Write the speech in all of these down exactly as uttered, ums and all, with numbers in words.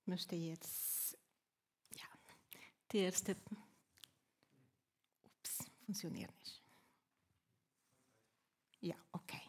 möchte jetzt, ja, die erste, ups, funktioniert nicht. Ja, okay.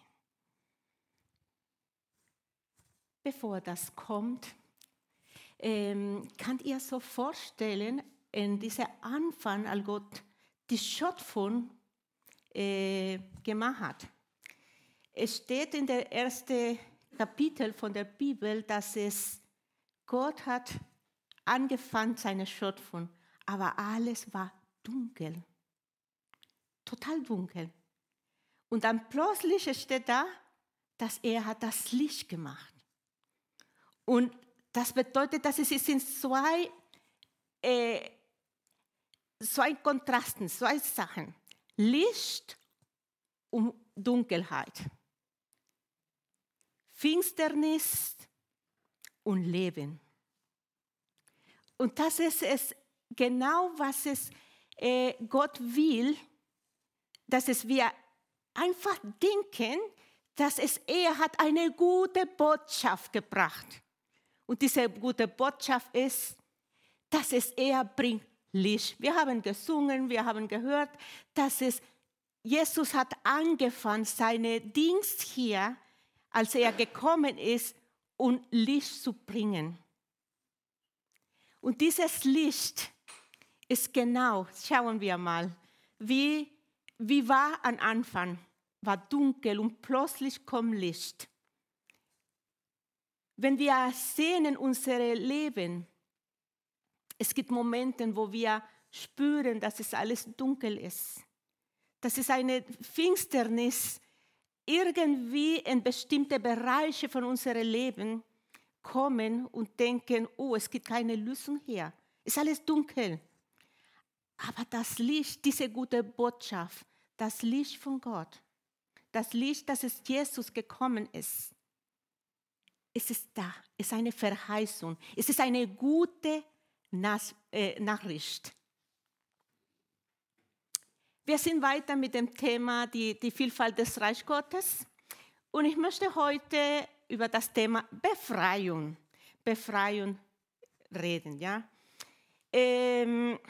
Bevor das kommt, ähm, könnt ihr so vorstellen, in diesem Anfang, als Gott die Schöpfung äh, gemacht hat. Es steht in der ersten Kapitel von der Bibel, dass es Gott hat angefangen seine Schöpfung, aber alles war dunkel, total dunkel. Und dann plötzlich steht da, dass er hat das Licht gemacht. Und das bedeutet, dass es sind zwei, äh, zwei Kontrasten, zwei Sachen. Licht und Dunkelheit. Finsternis und Leben. Und das ist es genau, was es äh, Gott will, dass es wir einfach denken, dass es er hat eine gute Botschaft gebracht. Und diese gute Botschaft ist, dass es er bringt Licht. Wir haben gesungen, wir haben gehört, dass es Jesus hat angefangen, seine Dienst hier, als er gekommen ist, um Licht zu bringen. Und dieses Licht ist genau, schauen wir mal, wie, wie war am Anfang, war dunkel und plötzlich kommt Licht. Wenn wir sehen in unserem Leben, es gibt Momente, wo wir spüren, dass es alles dunkel ist. Dass es eine Finsternis irgendwie in bestimmte Bereiche von unserem Leben kommen und denken, oh, es gibt keine Lösung hier. Es ist alles dunkel. Aber das Licht, diese gute Botschaft, das Licht von Gott, das Licht, dass es Jesus gekommen ist, es ist da, es ist eine Verheißung, es ist eine gute Nas- äh, Nachricht. Wir sind weiter mit dem Thema die, die Vielfalt des Reich Gottes und ich möchte heute über das Thema Befreiung, Befreiung reden. Ja? Ähm,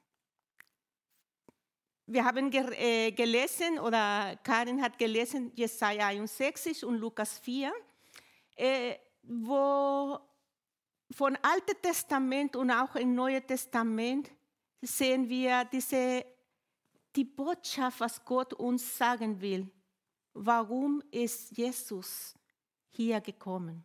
wir haben ge- äh, gelesen, oder Karin hat gelesen, Jesaja einundsechzig und Lukas vier, äh, wo von Alten Testament und auch im Neuen Testament sehen wir diese, die Botschaft, was Gott uns sagen will. Warum ist Jesus hier gekommen?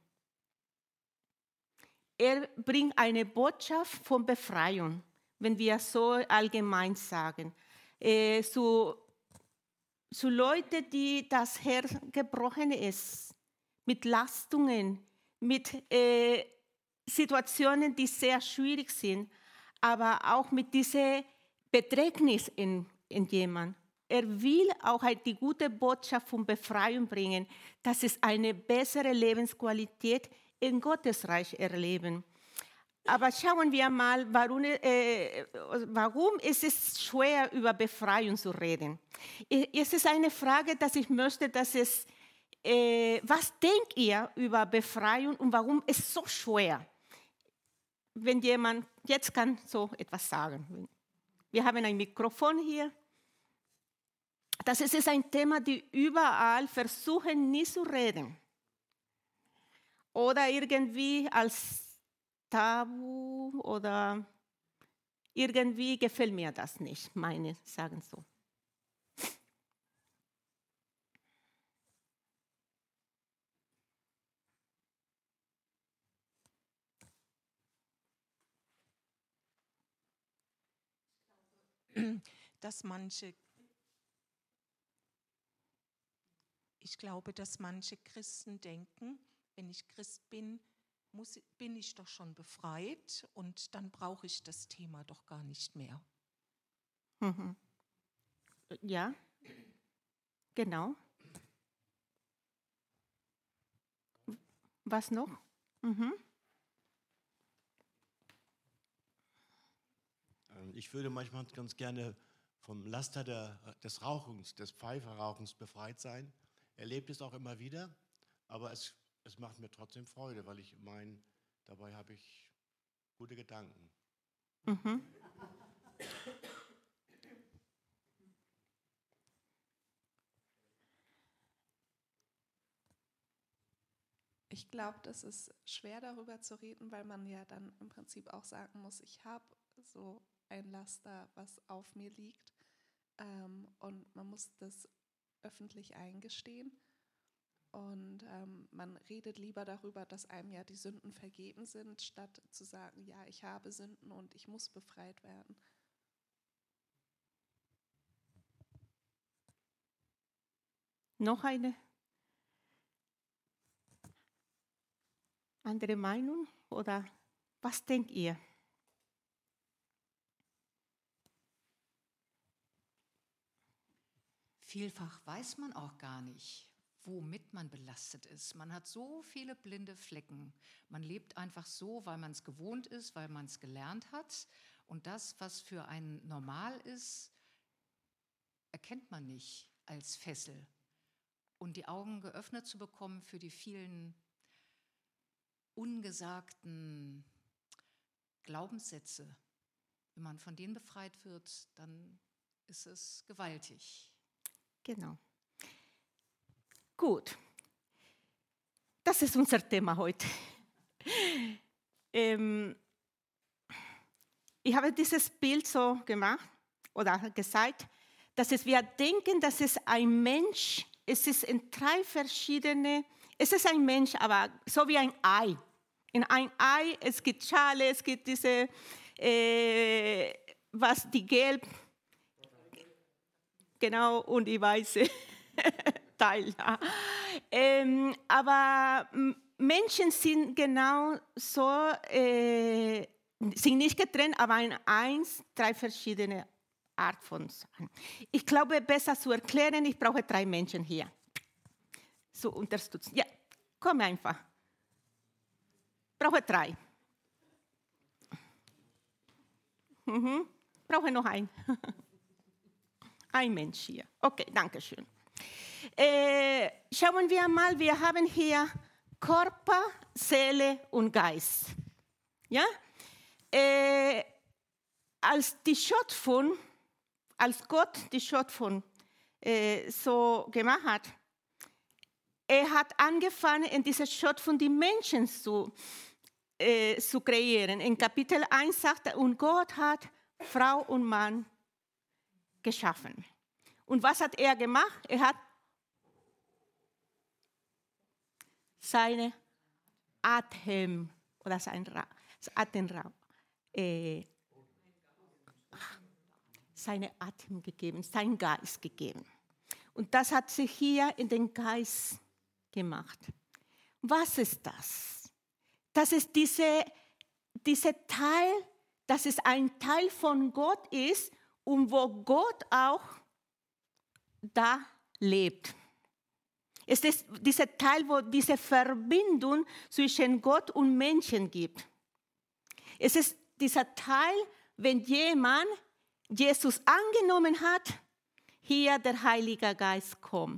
Er bringt eine Botschaft von Befreiung, wenn wir so allgemein sagen. Äh, zu, zu Leuten, die das Herz gebrochen ist, mit Lastungen, mit äh, Situationen, die sehr schwierig sind, aber auch mit dieser Bedrängnis in, in jemand. Er will auch die gute Botschaft von Befreiung bringen, dass es eine bessere Lebensqualität in Gottes Reich erleben. Aber schauen wir mal, warum, äh, warum ist es schwer, über Befreiung zu reden? Es ist eine Frage, dass ich möchte, dass es, äh, was denkt ihr über Befreiung und warum ist es so schwer? Wenn jemand jetzt kann so etwas sagen. Wir haben ein Mikrofon hier. Das ist ein Thema, das überall versuchen, nie zu reden. Oder irgendwie als Tabu oder irgendwie gefällt mir das nicht, meine sagen so. Dass manche, ich glaube, dass manche Christen denken, wenn ich Christ bin, muss, bin ich doch schon befreit und dann brauche ich das Thema doch gar nicht mehr. Mhm. Ja, genau. Was noch? Mhm. Ich würde manchmal ganz gerne vom Laster der, des Rauchens, des Pfeiferrauchens befreit sein. Erlebt es auch immer wieder, aber es, es macht mir trotzdem Freude, weil ich meine, dabei habe ich Gute Gedanken. Mhm. Ich glaube, das ist schwer darüber zu reden, weil man ja dann im Prinzip auch sagen muss, ich habe so ein Laster, was auf mir liegt, ähm, und man muss das öffentlich eingestehen. Und ähm, man redet lieber darüber, dass einem ja die Sünden vergeben sind, statt zu sagen, ja, ich habe Sünden und ich muss befreit werden. Noch eine andere Meinung oder was denkt ihr? Vielfach weiß man auch gar nicht, womit man belastet ist. Man hat so viele blinde Flecken. Man lebt einfach so, weil man es gewohnt ist, weil man es gelernt hat. Und das, was für einen normal ist, erkennt man nicht als Fessel. Und die Augen geöffnet zu bekommen für die vielen ungesagten Glaubenssätze, wenn man von denen befreit wird, dann ist es gewaltig. Genau. Gut. Das ist unser Thema heute. ähm, ich habe dieses Bild so gemacht oder gesagt, dass es, wir denken, dass es ein Mensch, es ist in drei verschiedene, es ist ein Mensch, aber so wie ein Ei. In ein Ei, es gibt Schale, es gibt diese, äh, was die gelb, genau, und die weiße Teil. Ja. Ähm, aber Menschen sind genau so, äh, sind nicht getrennt, aber in eins, drei verschiedene Art von Sachen. Ich glaube, besser zu erklären, ich brauche drei Menschen hier. Zu unterstützen. Ja, komm einfach. Ich brauche drei. Mhm. Ich brauche noch einen. Ein Mensch hier. Okay, danke schön. Äh, schauen wir mal, wir haben hier Körper, Seele und Geist. Ja? Äh, als die Schöpfung, als Gott die Schöpfung äh, so gemacht hat, er hat angefangen, in dieser Schöpfung die Menschen zu, äh, zu kreieren. In Kapitel eins sagt er, und Gott hat Frau und Mann geschaffen. Und was hat er gemacht? Er hat seine Atem oder sein Ra- Atemraum, äh, seine Atem gegeben, sein Geist gegeben. Und das hat sich hier in den Geist gemacht. Was ist das? Das ist diese, diese Teil, dass es ein Teil von Gott ist und wo Gott auch da lebt. Es ist dieser Teil, wo diese Verbindung zwischen Gott und Menschen gibt. Es ist dieser Teil, wenn jemand Jesus angenommen hat, hier der Heilige Geist kommt.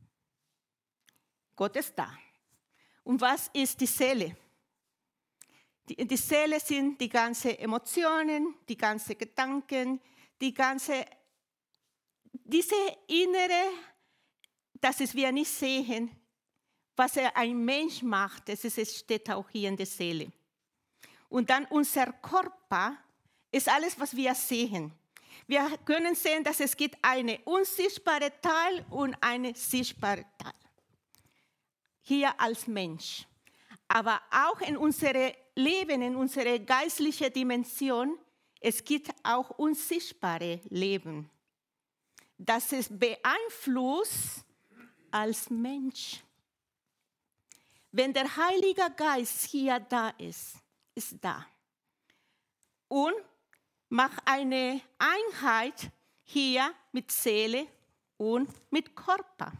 Gott ist da. Und was ist die Seele? Die, die Seele sind die ganzen Emotionen, die ganzen Gedanken, die ganze, diese innere, das ist wir nicht sehen, was ein Mensch macht, das ist, es steht auch hier in der Seele. Und dann unser Körper ist alles, was wir sehen. Wir können sehen, dass es gibt eine unsichtbare Teil und eine sichtbare Teil. Hier als Mensch. Aber auch in unserem Leben, in unserer geistlichen Dimension, es gibt auch unsichtbare Leben. Das ist beeinflusst als Mensch. Wenn der Heilige Geist hier da ist, ist da. Und macht eine Einheit hier mit Seele und mit Körper.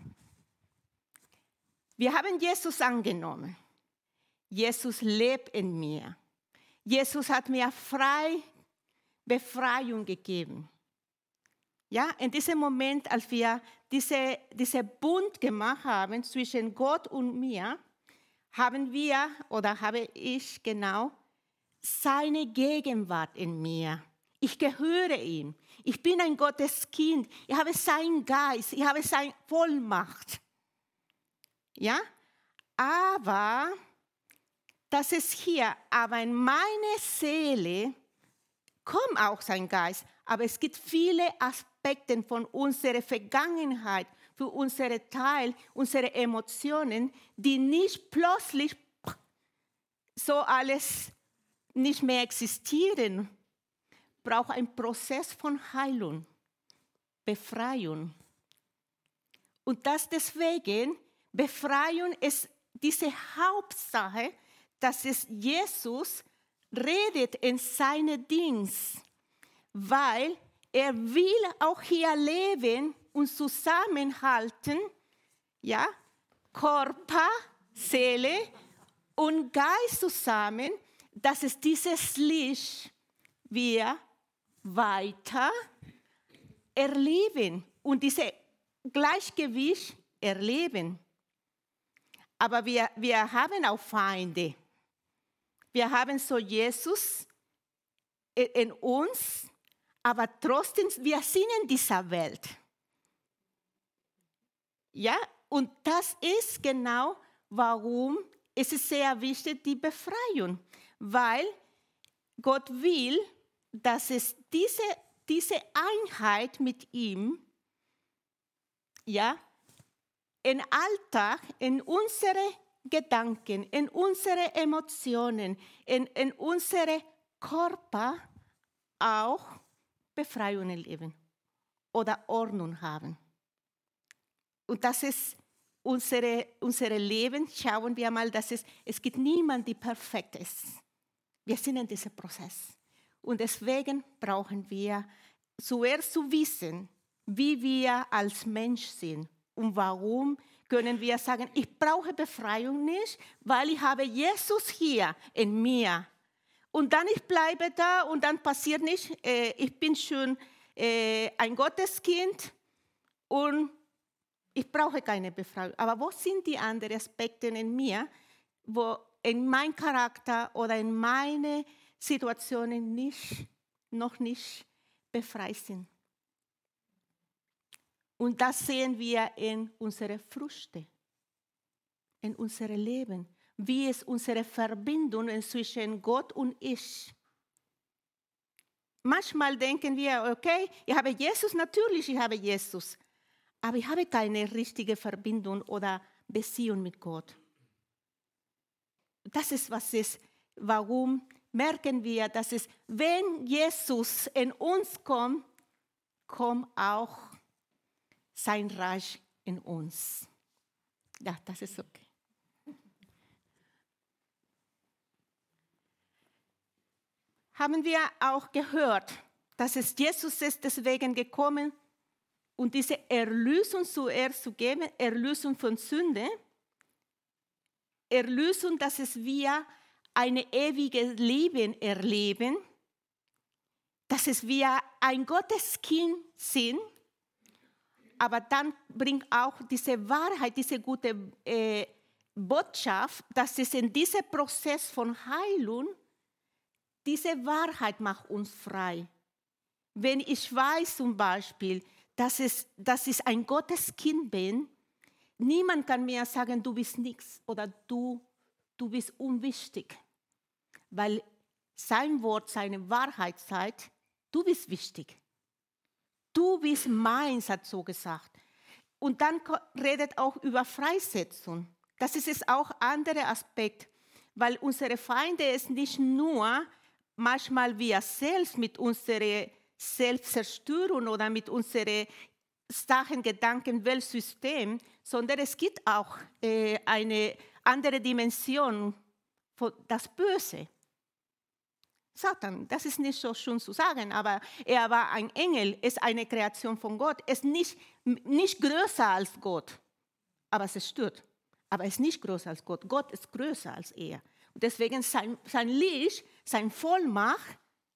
Wir haben Jesus angenommen. Jesus lebt in mir. Jesus hat mir frei Befreiung gegeben. Ja, in diesem Moment, als wir diese, diese Bund gemacht haben zwischen Gott und mir, haben wir, oder habe ich genau, seine Gegenwart in mir. Ich gehöre ihm. Ich bin ein Gotteskind. Ich habe seinen Geist. Ich habe seine Vollmacht. Ja? Aber, das ist hier, aber in meine Seele kommt auch sein Geist. Aber es gibt viele Aspekte von unserer Vergangenheit, für unsere Teil, unsere Emotionen, die nicht plötzlich so alles nicht mehr existieren. Braucht ein Prozess von Heilung, Befreiung. Und das deswegen, Befreiung ist diese Hauptsache, dass es Jesus redet in seinem Dienst, weil er will auch hier leben und zusammenhalten, ja, Körper, Seele und Geist zusammen, dass es dieses Licht wir weiter erleben und dieses Gleichgewicht erleben. Aber wir, wir haben auch Feinde. Wir haben so Jesus in uns, aber trotzdem, wir sind in dieser Welt. Ja, und das ist genau, warum es ist sehr wichtig, die Befreiung. Weil Gott will, dass es diese, diese Einheit mit ihm, ja, im Alltag, in unsere Gedanken, in unsere Emotionen, in, in unsere Körper auch Befreiung erleben oder Ordnung haben. Und das ist unsere, unsere Leben, schauen wir mal, dass es, es gibt niemanden, der perfekt ist. Wir sind in diesem Prozess. Und deswegen brauchen wir zuerst zu wissen, wie wir als Mensch sind. Und warum können wir sagen, ich brauche Befreiung nicht, weil ich habe Jesus hier in mir. Und dann ich bleibe da und dann passiert nicht, äh, ich bin schon äh, ein Gotteskind und ich brauche keine Befreiung. Aber wo sind die anderen Aspekte in mir, wo in meinem Charakter oder in meine Situationen nicht, noch nicht befreit sind? Und das sehen wir in unseren Früchten, in unserem Leben, wie es unsere Verbindung zwischen Gott und ich. Manchmal denken wir, okay, ich habe Jesus, natürlich, ich habe Jesus, aber ich habe keine richtige Verbindung oder Beziehung mit Gott. Das ist, was ist, warum merken wir, dass es, wenn Jesus in uns kommt, kommt auch sein Reich in uns. Ja, das ist okay. Haben wir auch gehört, dass es Jesus ist deswegen gekommen, um diese Erlösung zuerst zu geben, Erlösung von Sünde, Erlösung, dass es wir ein ewiges Leben erleben, dass es wir ein Gotteskind sind, aber dann bringt auch diese Wahrheit, diese gute äh, Botschaft, dass es in diesem Prozess von Heilung, diese Wahrheit macht uns frei. Wenn ich weiß zum Beispiel, dass, es, dass ich ein Gotteskind bin, niemand kann mir sagen, du bist nichts oder du, du bist unwichtig. Weil sein Wort, seine Wahrheit sagt, du bist wichtig. Du bist meins, hat so gesagt. Und dann redet auch über Freisetzung. Das ist es auch ein anderer Aspekt, weil unsere Feinde ist nicht nur manchmal wir selbst mit unserer Selbstzerstörung oder mit unserem starken Gedanken, Weltsystem, sondern es gibt auch äh, eine andere Dimension von das Böse. Satan, das ist nicht so schön zu sagen, aber er war ein Engel, ist eine Kreation von Gott, ist nicht, nicht größer als Gott, aber es stört. Aber er ist nicht größer als Gott, Gott ist größer als er. Und deswegen sein, sein Licht, sein Vollmacht,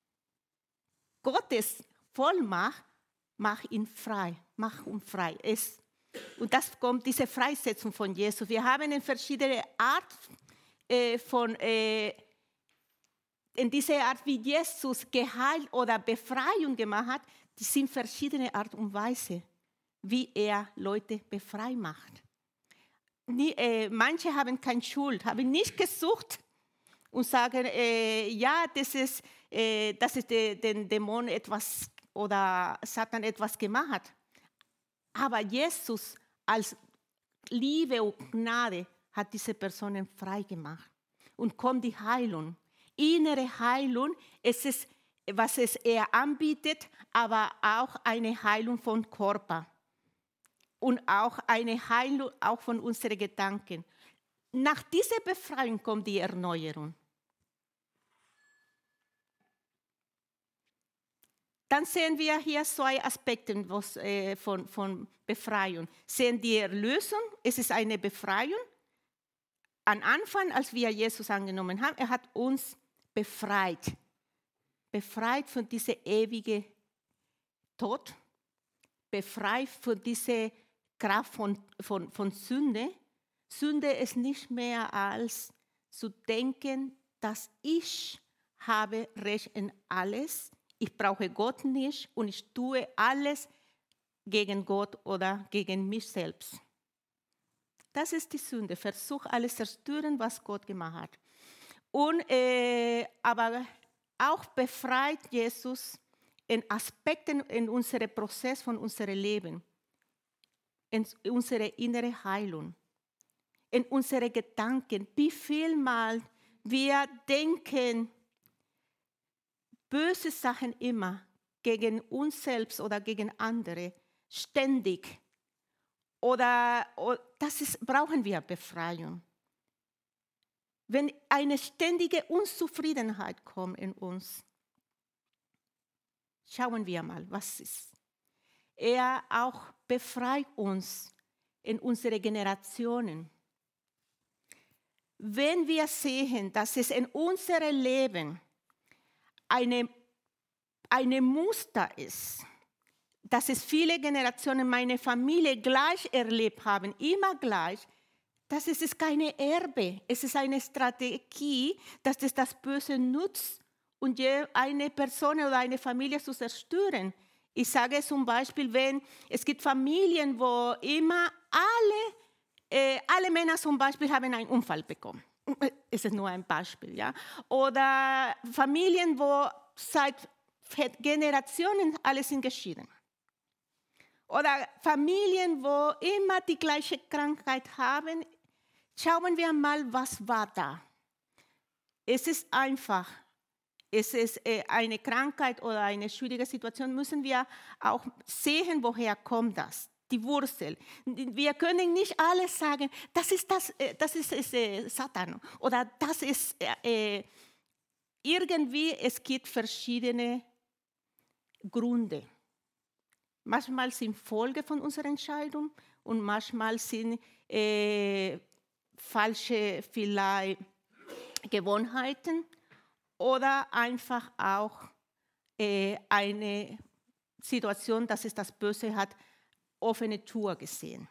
Gottes Vollmacht, macht ihn frei, macht ihn frei. Es, und das kommt diese Freisetzung von Jesus. Wir haben in verschiedene Arten äh, von äh, in dieser Art, wie Jesus geheilt oder Befreiung gemacht hat, die sind verschiedene Art und Weise, wie er Leute befreit macht. Nie, äh, manche haben keine Schuld, haben nicht gesucht und sagen, äh, ja, das ist, äh, das ist de, den Dämon etwas oder Satan etwas gemacht hat. Aber Jesus als Liebe und Gnade hat diese Personen frei gemacht. Und kommt die Heilung. Innere Heilung, es ist, was es er anbietet, aber auch eine Heilung vom Körper. Und auch eine Heilung auch von unseren Gedanken. Nach dieser Befreiung kommt die Erneuerung. Dann sehen wir hier zwei Aspekte von, von Befreiung. Sehen die Erlösung, es ist eine Befreiung. Am Anfang, als wir Jesus angenommen haben, er hat uns befreit. Befreit von diesem ewigen Tod. Befreit von dieser Kraft von, von, von Sünde. Sünde ist nicht mehr als zu denken, dass ich habe Recht in alles. Ich brauche Gott nicht und ich tue alles gegen Gott oder gegen mich selbst. Das ist die Sünde. Versuch alles zu zerstören, was Gott gemacht hat. Und, äh, aber auch befreit Jesus in Aspekten in unserem Prozess von unserem Leben. In unsere innere Heilung, in unsere Gedanken. Wie viel Mal wir denken böse Sachen immer gegen uns selbst oder gegen andere, ständig. Oder, oder das ist, brauchen wir Befreiung. Wenn eine ständige Unzufriedenheit kommt in uns, schauen wir mal, was ist. Er auch befreit uns in unsere Generationen. Wenn wir sehen, dass es in unserem Leben eine, eine Muster ist, dass es viele Generationen meine Familie gleich erlebt haben, immer gleich, das ist es keine Erbe, es ist eine Strategie, dass es das Böse nutzt, um eine Person oder eine Familie zu zerstören. Ich sage zum Beispiel, wenn es gibt Familien, wo immer alle, äh, alle Männer zum Beispiel haben einen Unfall bekommen. Es ist nur ein Beispiel, ja. Oder Familien, wo seit Generationen alle sind geschieden. Oder Familien, wo immer die gleiche Krankheit haben. Schauen wir mal, was war da. Es ist einfach. Es ist eine Krankheit oder eine schwierige Situation, müssen wir auch sehen, woher kommt das, die Wurzel. Wir können nicht alles sagen, das ist, das, das ist, ist äh, Satan oder das ist äh, irgendwie, es gibt verschiedene Gründe. Manchmal sind Folge von unserer Entscheidung und manchmal sind äh, falsche vielleicht Gewohnheiten. Oder einfach auch äh, eine Situation, dass es das Böse hat, offene Tür gesehen.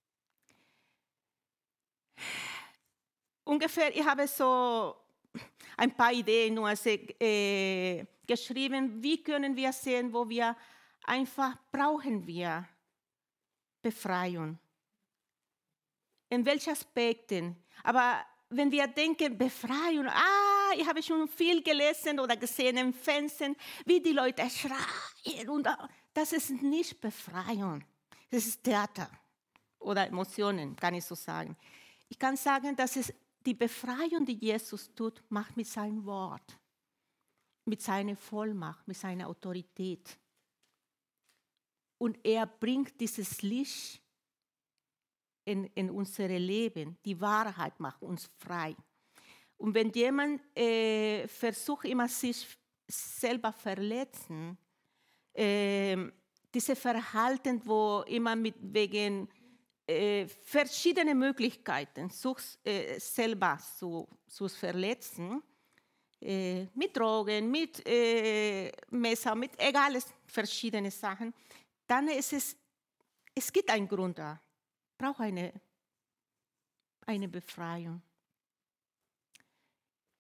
Ungefähr, ich habe so ein paar Ideen nur äh, geschrieben, wie können wir sehen, wo wir einfach brauchen wir Befreiung. In welchen Aspekten? Aber wenn wir denken, Befreiung, ah, ich habe schon viel gelesen oder gesehen im Fernsehen, wie die Leute schreien. Und das ist nicht Befreiung, das ist Theater oder Emotionen, kann ich so sagen. Ich kann sagen, dass es die Befreiung, die Jesus tut, macht mit seinem Wort, mit seiner Vollmacht, mit seiner Autorität. Und er bringt dieses Licht In, in unser Leben. Die Wahrheit macht uns frei. Und wenn jemand äh, versucht, immer sich selber zu verletzen, äh, diese Verhalten, wo immer mit wegen äh, verschiedene Möglichkeiten sucht, äh, selber zu, zu verletzen, äh, mit Drogen, mit äh, Messer, mit egal, verschiedene Sachen, dann ist es, es gibt einen Grund da. Braucht eine, eine Befreiung.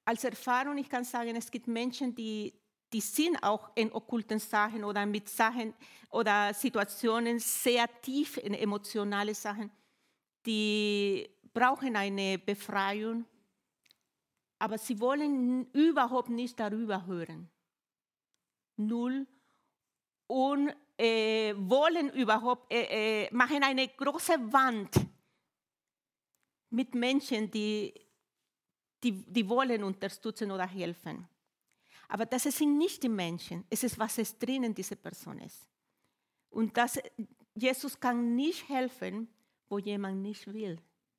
als Erfahrung, ich kann sagen, es gibt Menschen, die, die sind auch in okkulten Sachen oder mit Sachen oder Situationen sehr tief in emotionale Sachen, die brauchen eine Befreiung, aber sie wollen überhaupt nicht darüber hören. Null. Und äh, wollen überhaupt, äh, äh, machen eine große Wand mit Menschen, die, die, die wollen unterstützen oder helfen. Aber das sind nicht die Menschen, es ist, was es drin in dieser Person ist. Und das, Jesus kann nicht helfen, wo jemand nicht will.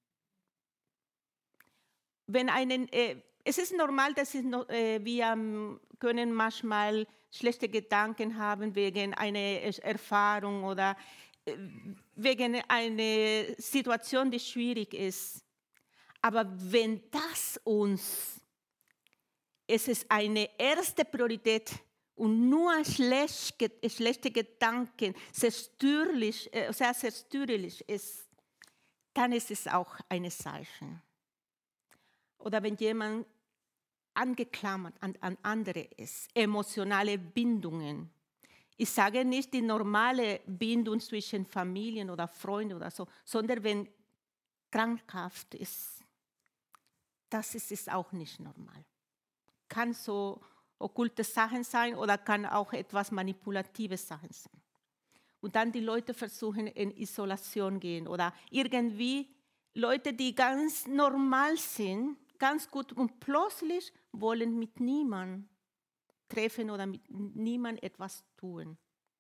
Wenn einen, äh, es ist normal, dass es noch, äh, wir ähm, können manchmal schlechte Gedanken haben wegen einer Erfahrung oder äh, wegen einer Situation, die schwierig ist. Aber wenn das uns, es ist eine erste Priorität und nur schlecht, schlechte Gedanken zerstörlich, äh, sehr zerstörlich ist, dann ist es auch ein Zeichen. Oder wenn jemand angeklammert an, an andere ist, emotionale Bindungen. Ich sage nicht die normale Bindung zwischen Familien oder Freunden oder so, sondern wenn krankhaft ist, das ist, ist auch nicht normal. Kann so okkulte Sachen sein oder kann auch etwas manipulative Sachen sein. Und dann die Leute versuchen in Isolation gehen oder irgendwie Leute, die ganz normal sind, ganz gut und plötzlich wollen mit niemandem treffen oder mit niemandem etwas tun.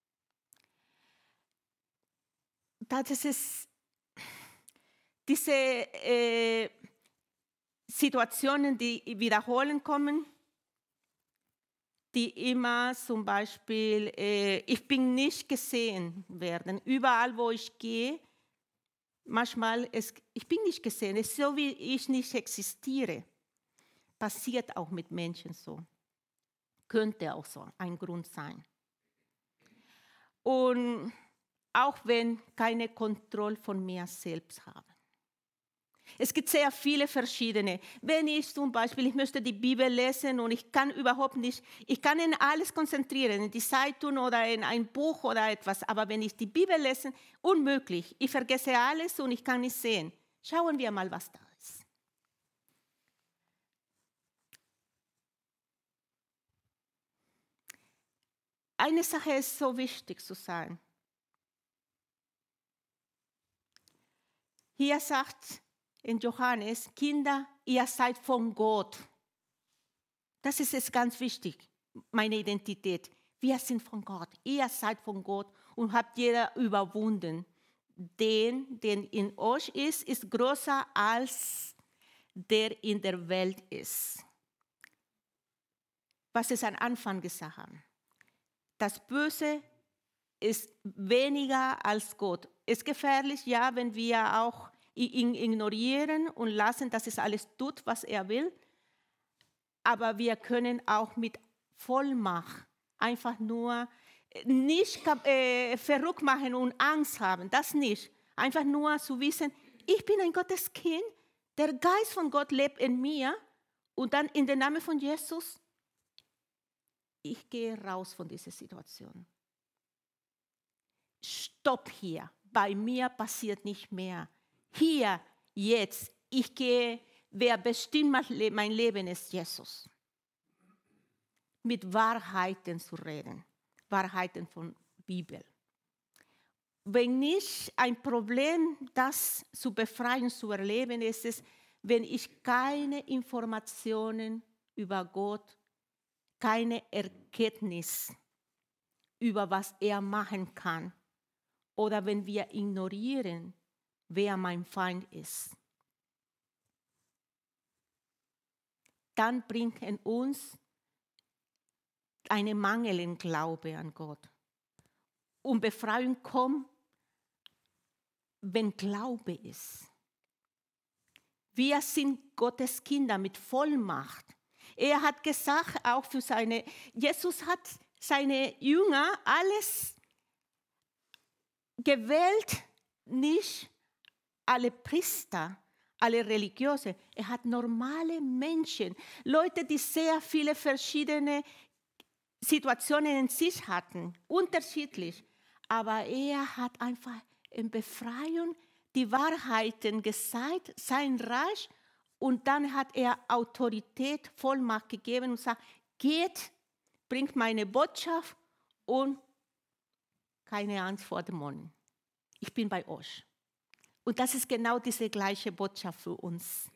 Das ist diese äh, Situationen, die wiederholen kommen, die immer zum Beispiel, äh, ich bin nicht gesehen werden. Überall, wo ich gehe, manchmal, ist, ich bin nicht gesehen, es ist so, wie ich nicht existiere. Passiert auch mit Menschen so. Könnte auch so ein Grund sein. Und auch wenn keine Kontrolle von mir selbst habe. Es gibt sehr viele verschiedene. Wenn ich zum Beispiel, ich möchte die Bibel lesen und ich kann überhaupt nicht, ich kann in alles konzentrieren, in die Zeitung oder in ein Buch oder etwas, aber wenn ich die Bibel lese, unmöglich. Ich vergesse alles und ich kann nicht sehen. Schauen wir mal, was da ist. Eine Sache ist so wichtig zu sagen. Hier sagt in Johannes, Kinder, ihr seid von Gott. Das ist jetzt ganz wichtig, meine Identität. Wir sind von Gott. Ihr seid von Gott und habt jeder überwunden. Den, der in euch ist, ist größer als der in der Welt ist. Was es am Anfang gesagt haben. Das Böse ist weniger als Gott. Es ist gefährlich, ja, wenn wir auch ihn ignorieren und lassen, dass es alles tut, was er will. Aber wir können auch mit Vollmacht einfach nur nicht äh, verrückt machen und Angst haben. Das nicht. Einfach nur zu wissen, ich bin ein Gotteskind, der Geist von Gott lebt in mir und dann in dem Namen von Jesus, ich gehe raus von dieser Situation. Stopp hier. Bei mir passiert nicht mehr. Hier, jetzt, ich gehe, wer bestimmt mein Leben ist Jesus. Mit Wahrheiten zu reden, Wahrheiten von Bibel. Wenn nicht ein Problem, das zu befreien, zu erleben, ist es, wenn ich keine Informationen über Gott, keine Erkenntnis über was er machen kann, oder wenn wir ignorieren, wer mein Feind ist, dann bringt in uns einen Mangel im Glaube an Gott. Und Befreiung kommt, wenn Glaube ist. Wir sind Gottes Kinder mit Vollmacht. Er hat gesagt, auch für seine, Jesus hat seine Jünger alles gewählt, nicht alle Priester, alle Religiöse. Er hat normale Menschen, Leute, die sehr viele verschiedene Situationen in sich hatten, unterschiedlich. Aber er hat einfach in Befreiung die Wahrheiten gezeigt, sein Reich, und dann hat er Autorität, Vollmacht gegeben und sagt, geht, bringt meine Botschaft und keine Angst vor Dämonen. Ich bin bei euch. Und das ist genau diese gleiche Botschaft für uns.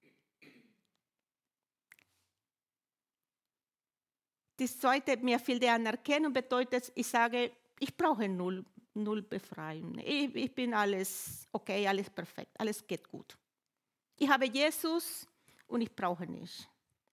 Das zweite, mir fehlt die Anerkennung, bedeutet, ich sage, ich brauche null, null Befreiung. Ich, ich bin alles okay, alles perfekt, alles geht gut. Ich habe Jesus und ich brauche nicht.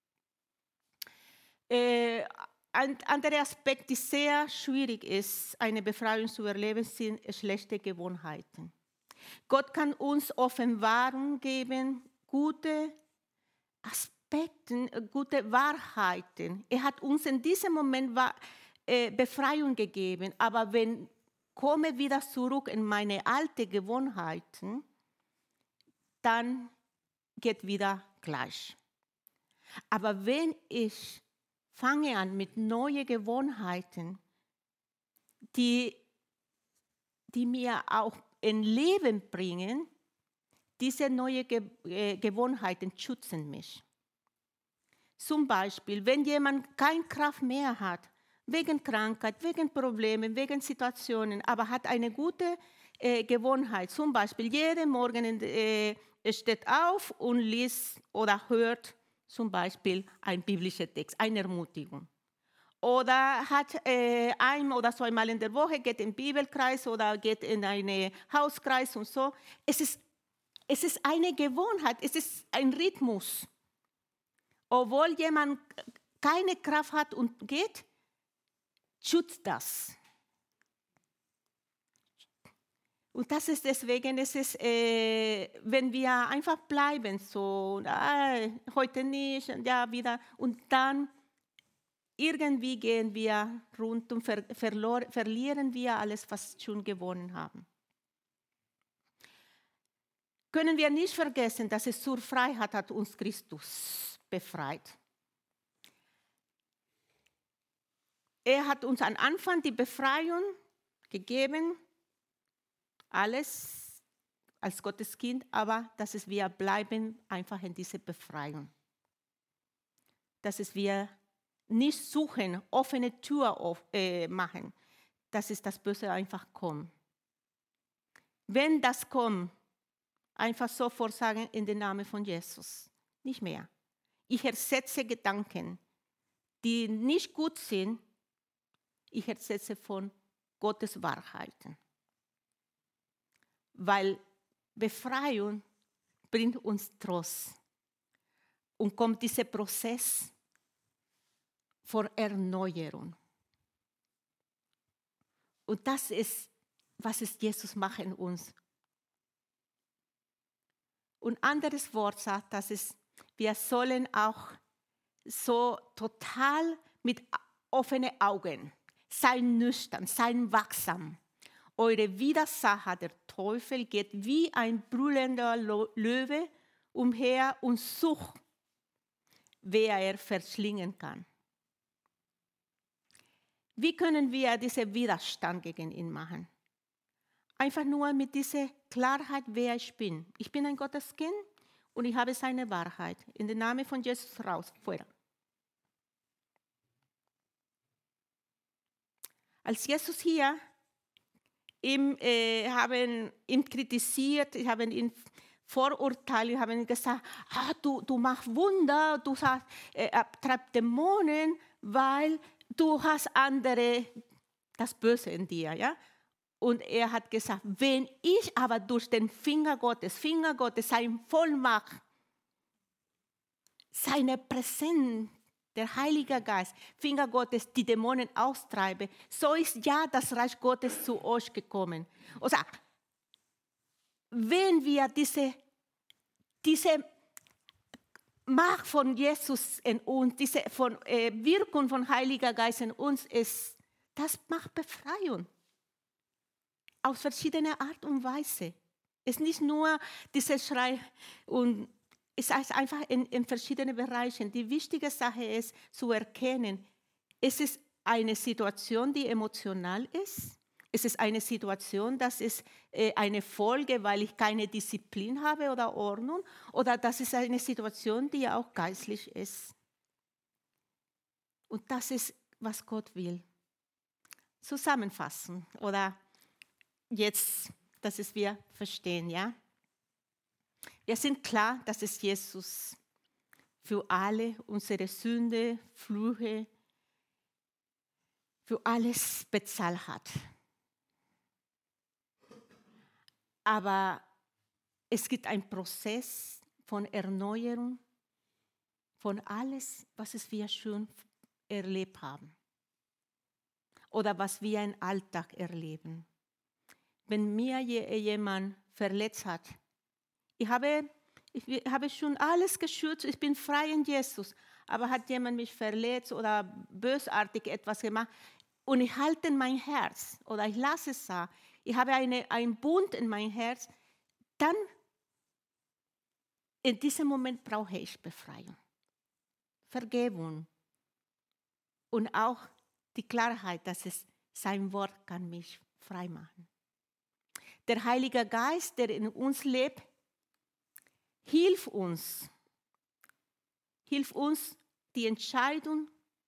Äh, ein anderer Aspekt, der sehr schwierig ist, eine Befreiung zu erleben, sind schlechte Gewohnheiten. Gott kann uns Offenbarung geben, gute Aspekte, gute Wahrheiten. Er hat uns in diesem Moment Befreiung gegeben, aber wenn ich komme wieder zurück in meine alten Gewohnheiten, dann geht wieder gleich. Aber wenn ich fange an mit neuen Gewohnheiten, die, die mir auch ein Leben bringen, diese neuen Ge äh, Gewohnheiten schützen mich. Zum Beispiel, wenn jemand keine Kraft mehr hat, wegen Krankheit, wegen Problemen, wegen Situationen, aber hat eine gute äh, Gewohnheit, zum Beispiel jeden Morgen äh, steht auf und liest oder hört zum Beispiel einen biblischen Text, eine Ermutigung. Oder hat äh, ein- oder zweimal in der Woche, geht in den Bibelkreis oder geht in einen Hauskreis und so. Es ist, es ist eine Gewohnheit, es ist ein Rhythmus. Obwohl jemand keine Kraft hat und geht, schützt das. Und das ist deswegen, es ist, äh, wenn wir einfach bleiben, so, ah, heute nicht, ja, wieder, und dann irgendwie gehen wir rund und ver verlor, verlieren wir alles, was wir schon gewonnen haben. Können wir nicht vergessen, dass es zur Freiheit hat uns Christus befreit. Er hat uns am Anfang die Befreiung gegeben, alles als Gottes Kind, aber dass es wir bleiben einfach in dieser Befreiung. Dass es wir nicht suchen, offene Tür auf, äh, machen, dass es das Böse einfach kommt. Wenn das kommt, einfach sofort sagen, in den Namen von Jesus, nicht mehr. Ich ersetze Gedanken, die nicht gut sind, ich ersetze von Gottes Wahrheiten. Weil Befreiung bringt uns Trost und kommt dieser Prozess vor Erneuerung. Und das ist, was es Jesus macht in uns. Und ein anderes Wort sagt, dass es, wir sollen auch so total mit offenen Augen sein, nüchtern, sein wachsam. Eure Widersacher, der Teufel, geht wie ein brüllender Löwe umher und sucht, wer er verschlingen kann. Wie können wir diesen Widerstand gegen ihn machen? Einfach nur mit dieser Klarheit, wer ich bin. Ich bin ein Gotteskind und ich habe seine Wahrheit. In den Namen von Jesus raus, fuera. Als Jesus hier ihm, äh, haben ihn kritisiert, haben ihn verurteilt, haben gesagt, ah, du, du machst Wunder, du hast, äh, treibst Dämonen, weil du hast andere, das Böse in dir, ja? Und er hat gesagt, wenn ich aber durch den Finger Gottes, Finger Gottes, seine Vollmacht, seine Präsenz, der Heilige Geist, Finger Gottes, die Dämonen austreibe, so ist ja das Reich Gottes zu euch gekommen. Also, wenn wir diese, diese Macht von Jesus in uns, diese von, äh, Wirkung von Heiliger Geist in uns ist, das macht Befreiung. Auf verschiedene Art und Weise. Es ist nicht nur dieser Schrei, und es ist einfach in, in verschiedenen Bereichen. Die wichtige Sache ist zu erkennen, es ist eine Situation, die emotional ist. Es ist eine Situation, das ist äh, eine Folge, weil ich keine Disziplin habe oder Ordnung. Oder das ist eine Situation, die auch geistlich ist. Und das ist, was Gott will. Zusammenfassen oder jetzt, dass es wir verstehen, ja? Wir sind klar, dass es Jesus für alle unsere Sünde, Flüche, für alles bezahlt hat. Aber es gibt einen Prozess von Erneuerung von alles, was es wir schon erlebt haben oder was wir im Alltag erleben. Wenn mir jemand verletzt hat, ich habe, ich habe schon alles geschützt, ich bin frei in Jesus, aber hat jemand mich verletzt oder bösartig etwas gemacht und ich halte mein Herz oder ich lasse es da, ich habe eine, einen Bund in mein Herz, dann in diesem Moment brauche ich Befreiung, Vergebung und auch die Klarheit, dass es sein Wort kann mich frei machen. Der Heilige Geist, der in uns lebt, hilft uns, hilft uns, die Entscheidung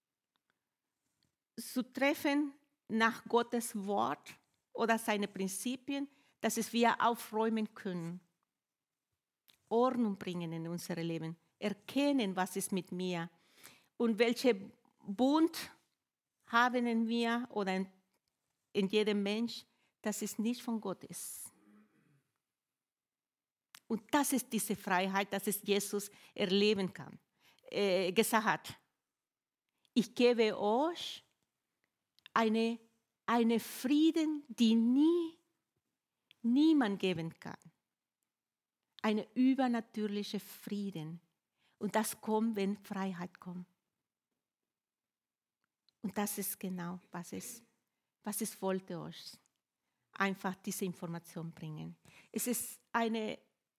zu treffen nach Gottes Wort oder seine Prinzipien, dass es wir aufräumen können, Ordnung bringen in unser Leben, erkennen, was ist mit mir und welche Bund haben wir oder in, in jedem Mensch, dass es nicht von Gott ist. Und das ist diese Freiheit, dass es Jesus erleben kann, äh, gesagt hat. Ich gebe euch eine, eine Frieden, die nie, niemand geben kann. Eine übernatürliche Frieden. Und das kommt, wenn Freiheit kommt. Und das ist genau, was es, was es wollte euch. Einfach diese Information bringen. Es ist eine,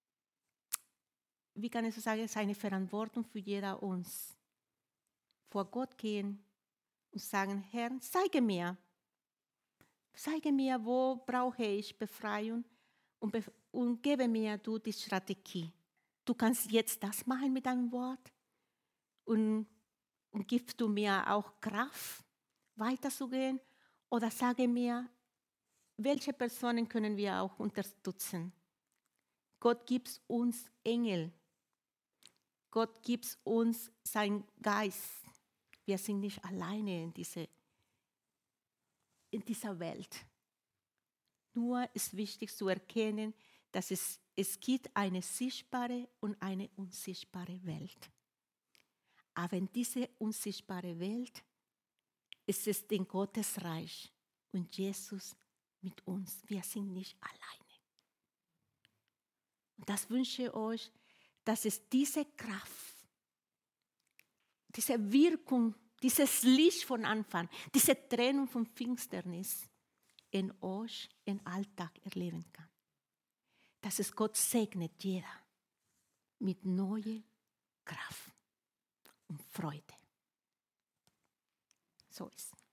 wie kann ich so sagen, es ist eine Verantwortung für jeder uns. Vor Gott gehen und sagen, Herr, zeige mir, zeige mir, wo brauche ich Befreiung und, bef- und gebe mir du die Strategie. Du kannst jetzt das machen mit deinem Wort und, und gibst du mir auch Kraft, weiterzugehen oder sage mir, welche Personen können wir auch unterstützen. Gott gibt uns Engel. Gott gibt uns seinen Geist. Wir sind nicht alleine in, diese, in dieser Welt. Nur ist wichtig zu erkennen, dass es, es gibt eine sichtbare und eine unsichtbare Welt. Aber in dieser unsichtbaren Welt ist es in Gottes Reich und Jesus mit uns. Wir sind nicht alleine. Und das wünsche ich euch, dass es diese Kraft, diese Wirkung, dieses Licht von Anfang, diese Trennung von Finsternis in euch im Alltag erleben kann. Dass es Gott segnet jeder mit neuer Kraft und Freude. So ist es.